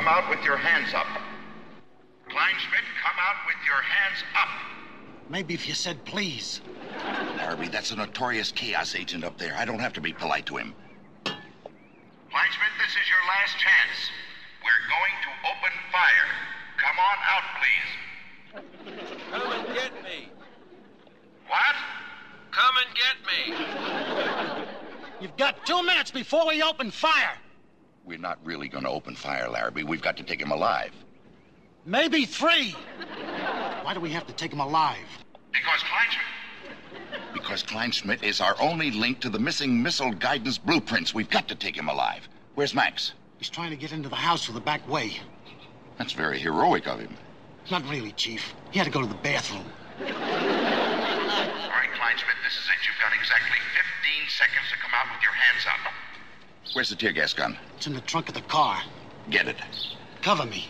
out with your hands up. Kleinschmidt, come out with your hands up. Maybe if you said please. Larrabee, that's a notorious chaos agent up there. I don't have to be polite to him. Kleinschmidt, this is your last chance. We're going to open fire. Come on out, please. Come and get me. What? Come and get me. You've got 2 minutes before we open fire. We're not really going to open fire, Larrabee. We've got to take him alive. Maybe 3. Why do we have to take him alive? Because Kleinschmidt. Because Kleinschmidt is our only link to the missing missile guidance blueprints. We've got to take him alive. Where's Max? He's trying to get into the house through the back way. That's very heroic of him. Not really, Chief. He had to go to the bathroom. All right, Kleinschmidt, this is it. You've got exactly 15 seconds to come out with your hands up. Where's the tear gas gun? It's in the trunk of the car. Get it. Cover me.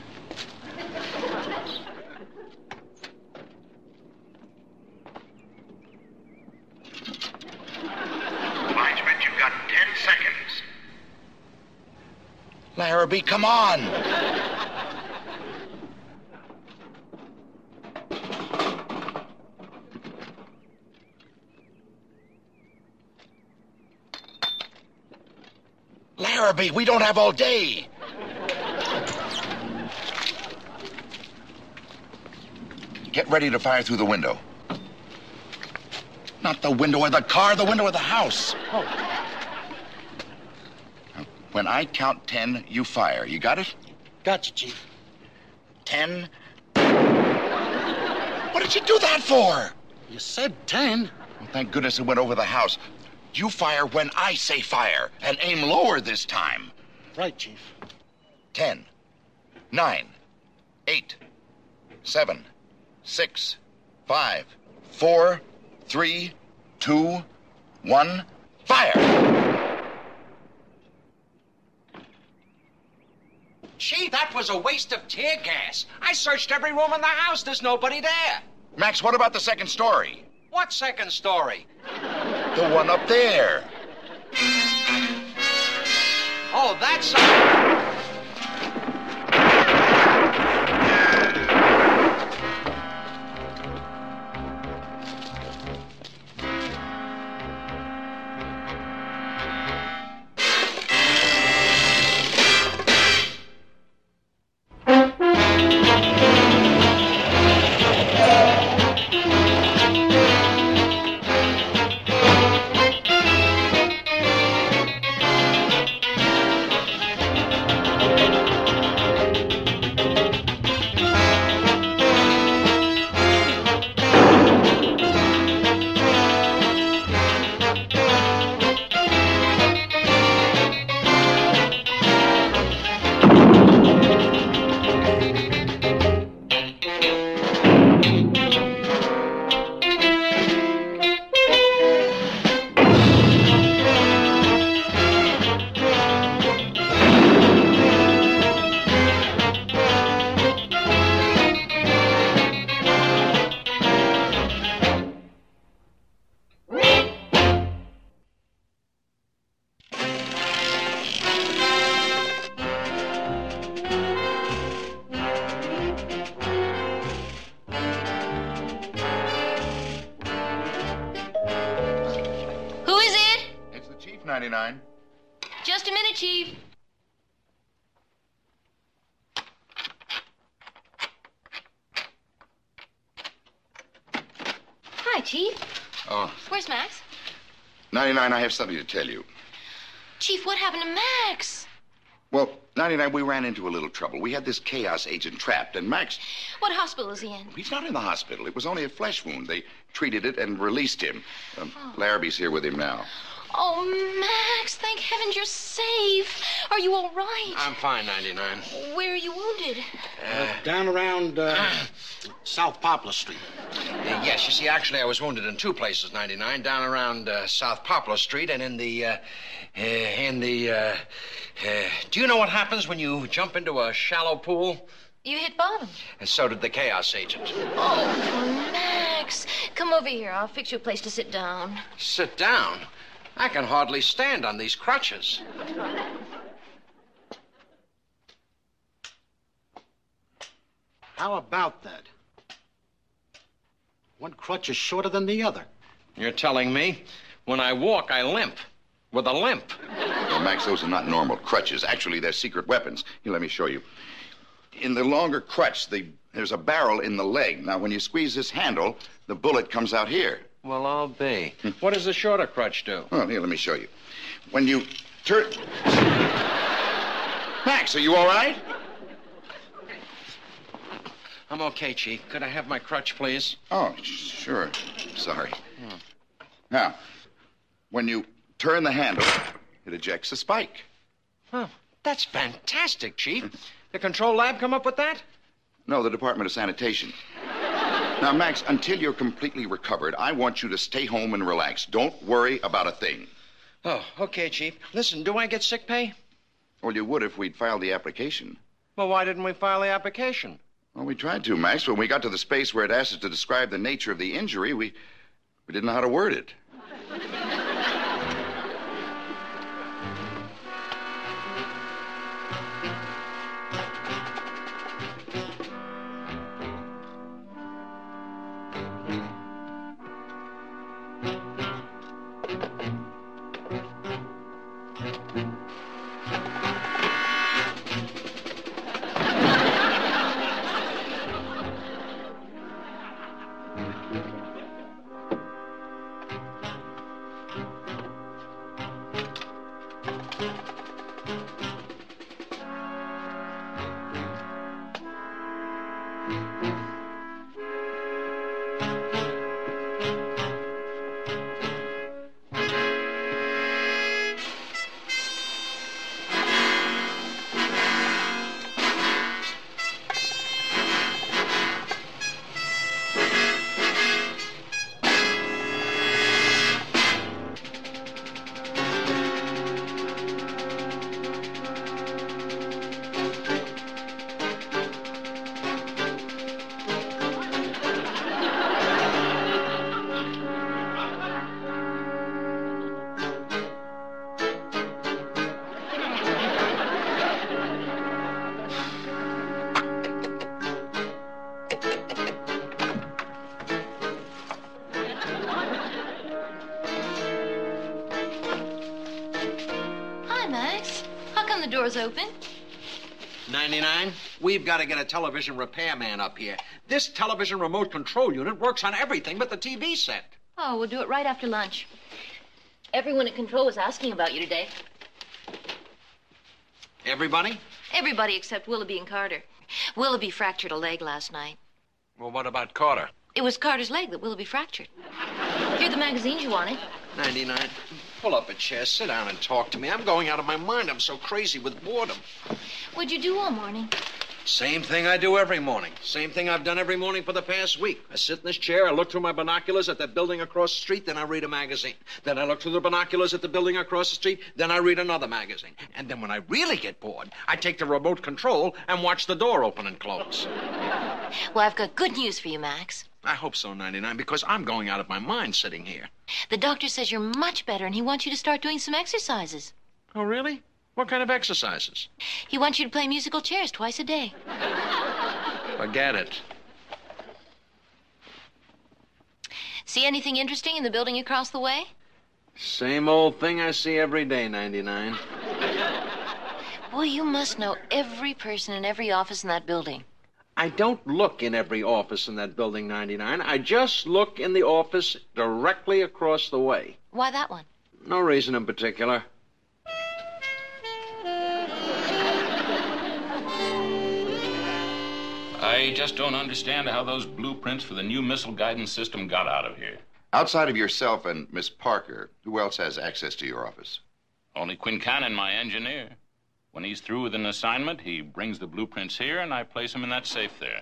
Kleinschmidt, you've got 10 seconds. Larrabee, come on! Larrabee, we don't have all day. Get ready to fire through the window. Not the window of the car, the window of the house. Oh. When I count 10, you fire. You got it? Gotcha, Chief. 10. What did you do that for? You said 10. Well, thank goodness it went over the house. You fire when I say fire, and aim lower this time. Right, Chief. 10, 9, 8, 7, 6, 5, 4, 3, 2, 1, fire! Gee, that was a waste of tear gas. I searched every room in the house. There's nobody there. Max, what about the second story? What second story? The one up there. Oh, that's... Just a minute, Chief. Hi, Chief. Oh. Where's Max? 99, I have something to tell you. Chief, what happened to Max? Well, 99, we ran into a little trouble. We had this chaos agent trapped, and Max... What hospital is he in? He's not in the hospital. It was only a flesh wound. They treated it and released him. Larrabee's here with him now. Oh, Max, thank heavens you're safe. Are you all right? I'm fine, 99. Where are you wounded? Down around South Poplar Street. Yes, you see, actually, I was wounded in two places, 99. Down around South Poplar Street and in the... do you know what happens when you jump into a shallow pool? You hit bottom. And so did the chaos agent. Oh, Max. Come over here. I'll fix you a place to sit down. Sit down? I can hardly stand on these crutches. How about that? One crutch is shorter than the other. You're telling me when I walk, I limp. With a limp. Well, Max, those are not normal crutches. Actually, they're secret weapons. Here, let me show you. In the longer crutch, there's a barrel in the leg. Now, when you squeeze this handle, the bullet comes out here. Well, I'll be. What does the shorter crutch do? Well, here, let me show you. When you turn... Max, are you all right? I'm okay, Chief. Could I have my crutch, please? Oh, sure. Sorry. Now, when you turn the handle, it ejects a spike. Oh, that's fantastic, Chief. The control lab come up with that? No, the Department of Sanitation. Now, Max, until you're completely recovered, I want you to stay home and relax. Don't worry about a thing. Oh, okay, Chief. Listen, do I get sick pay? Well, you would if we'd filed the application. Well, why didn't we file the application? Well, we tried to, Max. When we got to the space where it asked us to describe the nature of the injury, we didn't know how to word it. Door's open. 99, we've got to get a television repairman up here. This television remote control unit works on everything but the TV set. Oh, we'll do it right after lunch. Everyone at control was asking about you today. Everybody? Everybody except Willoughby and Carter. Willoughby fractured a leg last night. Well, what about Carter? It was Carter's leg that Willoughby fractured. Here are the magazines you wanted. 99, pull up a chair, sit down and talk to me. I'm going out of my mind. I'm so crazy with boredom. What'd you do all morning? Same thing I do every morning. Same thing I've done every morning for the past week. I sit in this chair, I look through my binoculars at that building across the street, then I read a magazine. Then I look through the binoculars at the building across the street, then I read another magazine. And then when I really get bored, I take the remote control and watch the door open and close. Well, I've got good news for you, Max. I hope so, 99, because I'm going out of my mind sitting here. The doctor says you're much better, and he wants you to start doing some exercises. Oh, really? What kind of exercises? He wants you to play musical chairs twice a day. Forget it. See anything interesting in the building across the way? Same old thing I see every day, 99. Boy, you must know every person in every office in that building. I don't look in every office in that building, 99. I just look in the office directly across the way. Why that one? No reason in particular. I just don't understand how those blueprints for the new missile guidance system got out of here. Outside of yourself and Miss Parker, who else has access to your office? Only Quincannon, my engineer. When he's through with an assignment, he brings the blueprints here, and I place them in that safe there.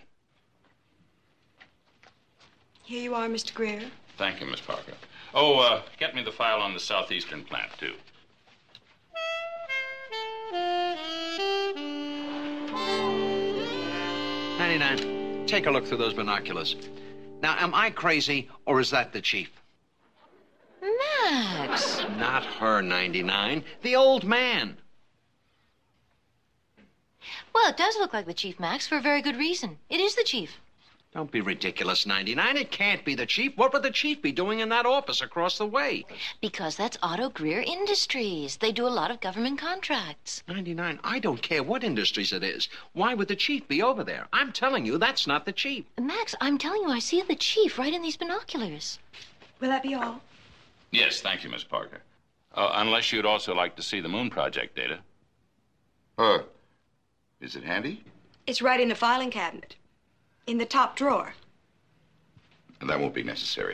Here you are, Mr. Greer. Thank you, Miss Parker. Oh, get me the file on the southeastern plant, too. Take a look through those binoculars. Now, am I crazy, or is that the chief? Max. Not her, 99. The old man. Well, it does look like the chief, Max, for a very good reason. It is the chief. Don't be ridiculous, 99. It can't be the chief. What would the chief be doing in that office across the way? Because that's Otto Greer Industries. They do a lot of government contracts. 99, I don't care what industries it is. Why would the chief be over there? I'm telling you, that's not the chief. Max, I'm telling you, I see the chief right in these binoculars. Will that be all? Yes, thank you, Miss Parker. Unless you'd also like to see the moon project data. Is it handy? It's right in the filing cabinet. In the top drawer. That won't be necessary.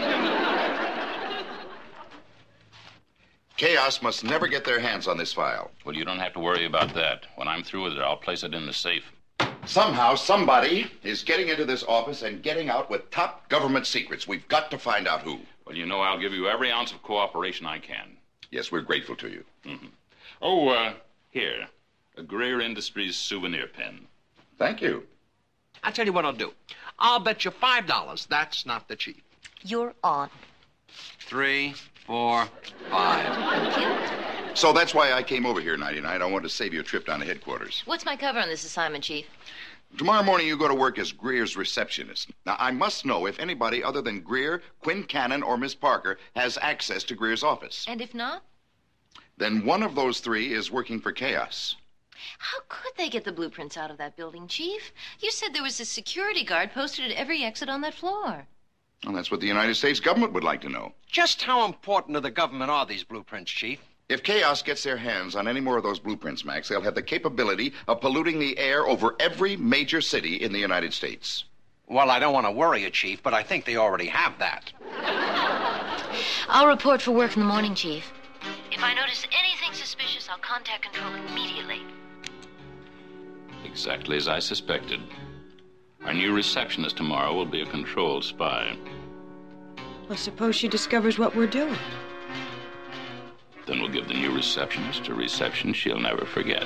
Chaos must never get their hands on this file. Well, you don't have to worry about that. When I'm through with it, I'll place it in the safe. Somehow, somebody is getting into this office and getting out with top government secrets. We've got to find out who. Well, you know I'll give you every ounce of cooperation I can. Yes, we're grateful to you. Mm-hmm. Oh, here. A Greer Industries souvenir pin. Thank you. I'll tell you what I'll do. I'll bet you $5 that's not the chief. You're on. 3, 4, 5. So that's why I came over here, 99. I wanted to save you a trip down to headquarters. What's my cover on this assignment, Chief? Tomorrow morning you go to work as Greer's receptionist. Now, I must know if anybody other than Greer, Quincannon, or Miss Parker has access to Greer's office. And if not? Then one of those three is working for Chaos. How could they get the blueprints out of that building, Chief? You said there was a security guard posted at every exit on that floor. Well, that's what the United States government would like to know. Just how important to the government are these blueprints, Chief? If Chaos gets their hands on any more of those blueprints, Max, they'll have the capability of polluting the air over every major city in the United States. Well, I don't want to worry you, Chief, but I think they already have that. I'll report for work in the morning, Chief. If I notice anything suspicious, I'll contact control immediately. Exactly as I suspected. Our new receptionist tomorrow will be a controlled spy. Well, suppose she discovers what we're doing. Then we'll give the new receptionist a reception she'll never forget.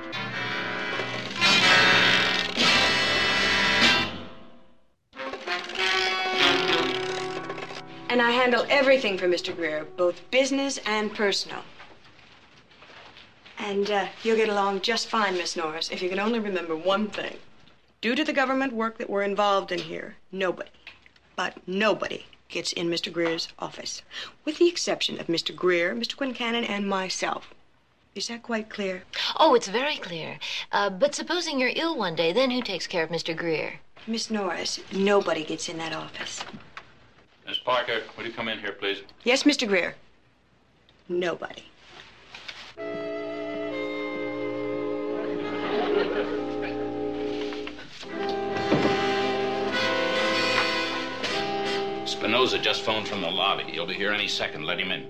And I handle everything for Mr. Greer, both business and personal. And you'll get along just fine, Miss Norris, if you can only remember one thing. Due to the government work that we're involved in here, nobody, but nobody, gets in Mr. Greer's office, with the exception of Mr. Greer, Mr. Quincannon, and myself. Is that quite clear? Oh, it's very clear. But supposing you're ill one day, then who takes care of Mr. Greer? Miss Norris, nobody gets in that office. Miss Parker, will you come in here, please? Yes, Mr. Greer. Nobody. Spinoza just phoned from the lobby. He'll be here any second. Let him in.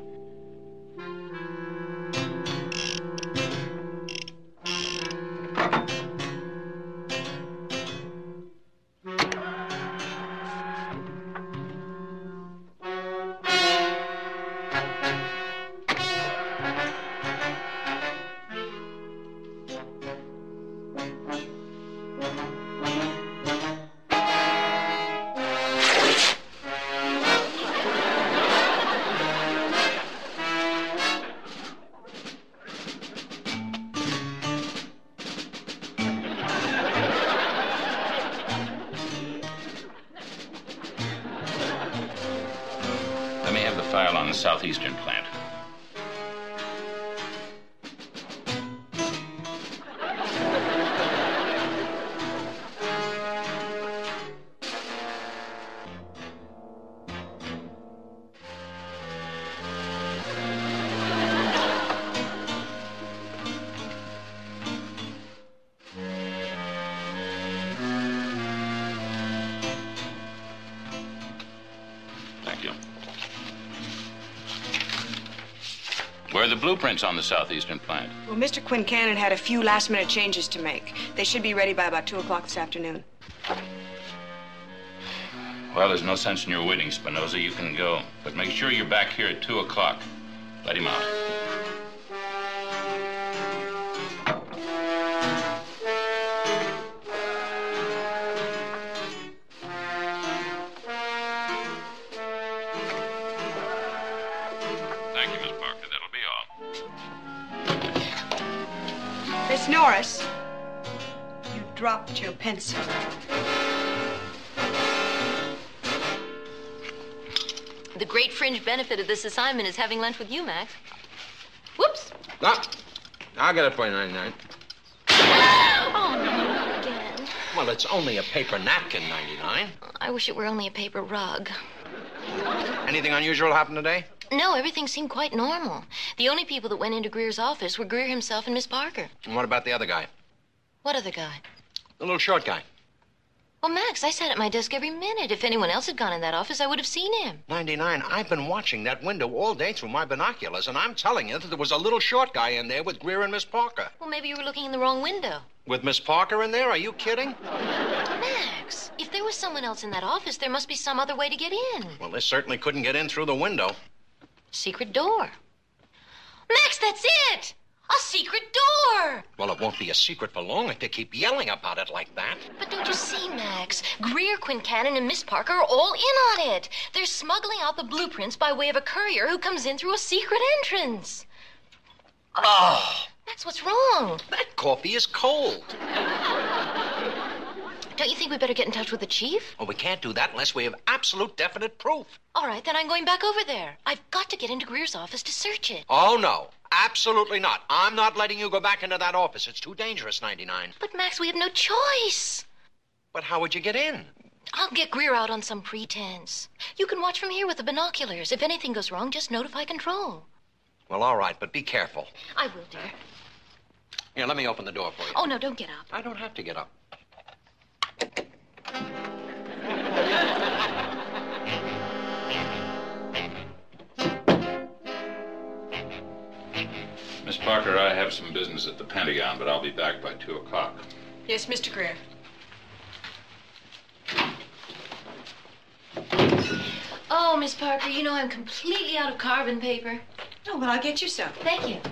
Let me have the file on the southeastern plant. Thank you. Where are the blueprints on the southeastern plant? Well, Mr. Quincannon had a few last-minute changes to make. They should be ready by about 2 o'clock this afternoon. Well, there's no sense in your waiting, Spinoza. You can go. But make sure you're back here at 2 o'clock. Let him out. Thank you, Miss Parker. That'll be all. Miss Norris, dropped your pencil. The great fringe benefit of this assignment is having lunch with you, Max. Whoops. Ah, I'll get it for you, 99. Oh, no, again. Well, it's only a paper napkin, 99. I wish it were only a paper rug. Anything unusual happen today? No, everything seemed quite normal. The only people that went into Greer's office were Greer himself and Miss Parker. And what about the other guy? What other guy? The little short guy. Well, Max, I sat at my desk every minute. If anyone else had gone in that office, I would have seen him. 99, I've been watching that window all day through my binoculars, and I'm telling you that there was a little short guy in there with Greer and Miss Parker. Well, maybe you were looking in the wrong window. With Miss Parker in there? Are you kidding? Max, if there was someone else in that office, there must be some other way to get in. Well, they certainly couldn't get in through the window. Secret door. Max, that's it! A secret door! Well, it won't be a secret for long if they keep yelling about it like that. But don't you see, Max? Greer, Quincannon, and Miss Parker are all in on it. They're smuggling out the blueprints by way of a courier who comes in through a secret entrance. Oh! That's what's wrong. That coffee is cold. Don't you think we better get in touch with the chief? Well, we can't do that unless we have absolute definite proof. All right, then I'm going back over there. I've got to get into Greer's office to search it. Oh, no. Absolutely not. I'm not letting you go back into that office. It's too dangerous, 99. But, Max, we have no choice. But how would you get in? I'll get Greer out on some pretense. You can watch from here with the binoculars. If anything goes wrong, just notify control. Well, all right, but be careful. I will, dear. Here, let me open the door for you. Oh, no, don't get up. I don't have to get up. Miss Parker, I have some business at the Pentagon, but I'll be back by 2 o'clock. Yes, Mr. Greer. Oh, Miss Parker, you know I'm completely out of carbon paper. Oh, well, I'll get you some. Thank you.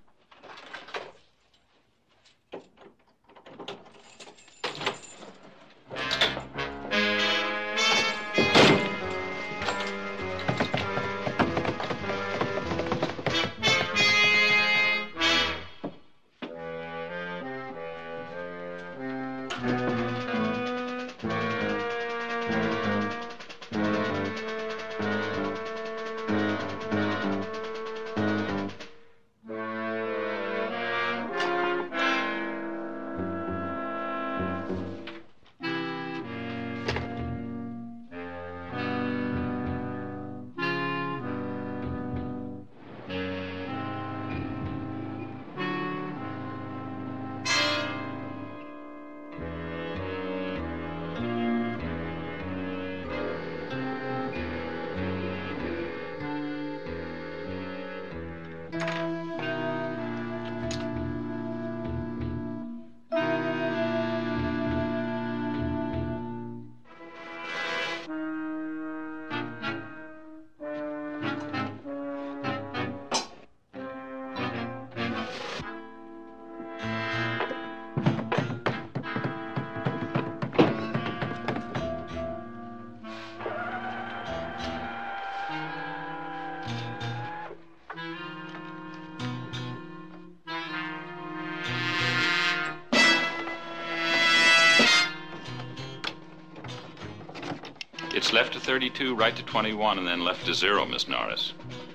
It's left to 32, right to 21, and then left to 0, Miss Norris.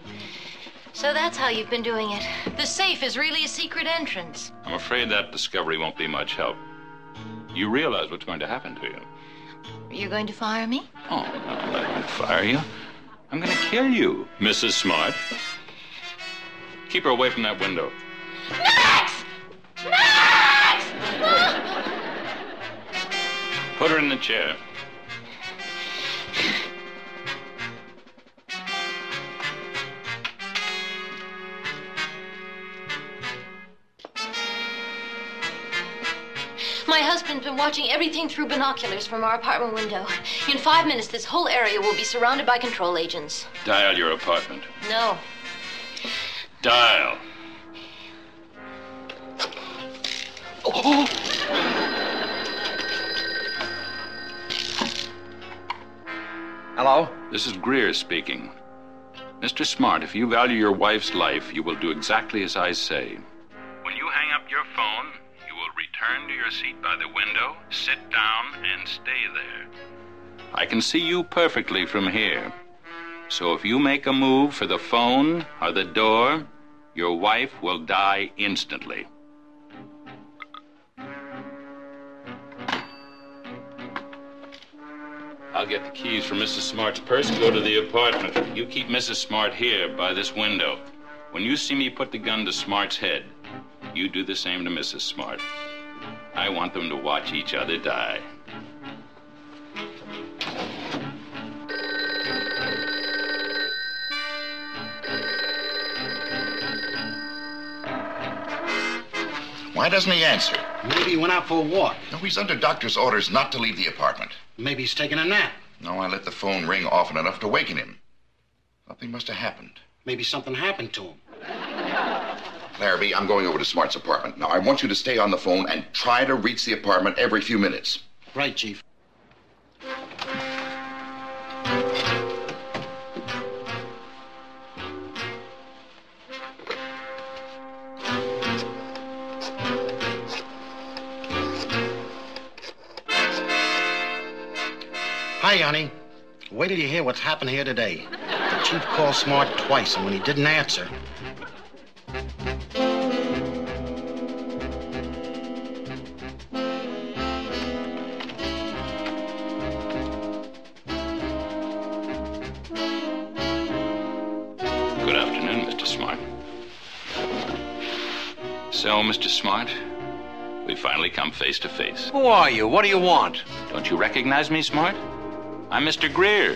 So that's how you've been doing it. The safe is really a secret entrance. I'm afraid that discovery won't be much help. You realize what's going to happen to you. You're going to fire me? Oh, no, I'm not going to fire you. I'm going to kill you, Mrs. Smart. Keep her away from that window. Max! Max! Put her in the chair. My husband's been watching everything through binoculars from our apartment window. In 5 minutes, this whole area will be surrounded by control agents. Dial your apartment. No. Dial. Oh! Hello? This is Greer speaking. Mr. Smart, if you value your wife's life, you will do exactly as I say. When you hang up your phone, you will return to your your seat by the window, sit down, and stay there. I can see you perfectly from here. So if you make a move for the phone or the door, your wife will die instantly. I'll get the keys from Mrs. Smart's purse and go to the apartment. You keep Mrs. Smart here by this window. When you see me put the gun to Smart's head, you do the same to Mrs. Smart. I want them to watch each other die. Why doesn't he answer? Maybe he went out for a walk. No, he's under doctor's orders not to leave the apartment. Maybe he's taking a nap. No, I let the phone ring often enough to waken him. Something must have happened. Maybe something happened to him. Larrabee, I'm going over to Smart's apartment. Now, I want you to stay on the phone and try to reach the apartment every few minutes. Right, Chief. Hi, honey. Wait till you hear what's happened here today. The chief called Smart twice, and when he didn't answer... Good afternoon, Mr. Smart. So, Mr. Smart, we finally come face to face. Who are you? What do you want? Don't you recognize me, Smart? I'm Mr. Greer.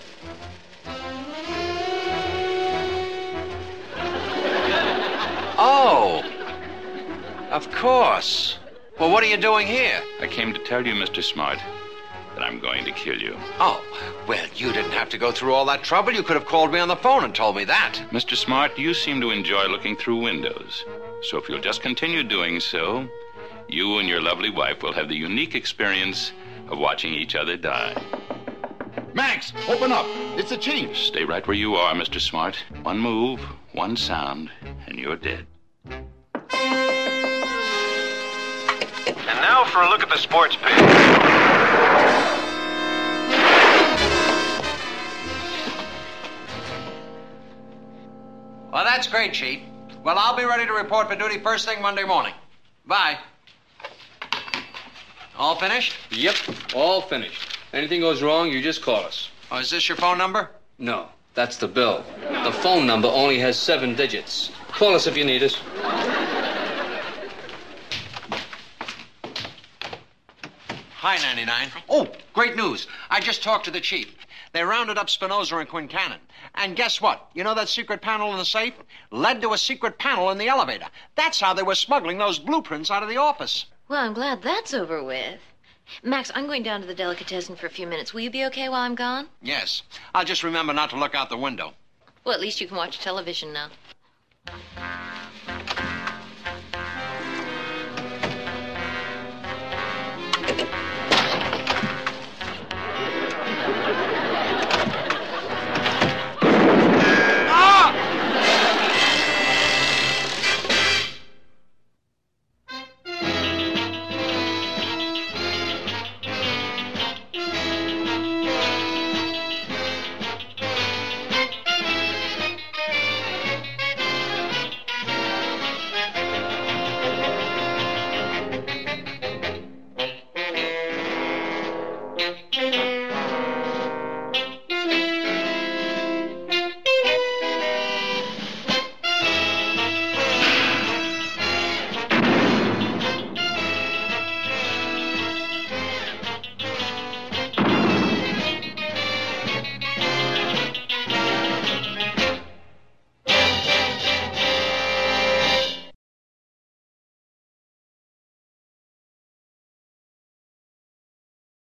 Oh, of course. Well, what are you doing here? I came to tell you, Mr. Smart, that I'm going to kill you. Oh, well, you didn't have to go through all that trouble. You could have called me on the phone and told me that. Mr. Smart, you seem to enjoy looking through windows. So if you'll just continue doing so, you and your lovely wife will have the unique experience of watching each other die. Max, open up. It's the chief. Stay right where you are, Mr. Smart. One move, one sound, and you're dead. And now for a look at the sports page. Well, that's great, Chief. Well, I'll be ready to report for duty first thing Monday morning. Bye. All finished? Yep, all finished. Anything goes wrong, you just call us. Oh, is this your phone number? No, that's the bill. The phone number only has 7 digits. Call us if you need us. Hi, 99. Oh, great news. I just talked to the chief. They rounded up Spinoza and Quincannon. And guess what? You know that secret panel in the safe? Led to a secret panel in the elevator. That's how they were smuggling those blueprints out of the office. Well, I'm glad that's over with. Max, I'm going down to the delicatessen for a few minutes. Will you be okay while I'm gone? Yes. I'll just remember not to look out the window. Well, at least you can watch television now.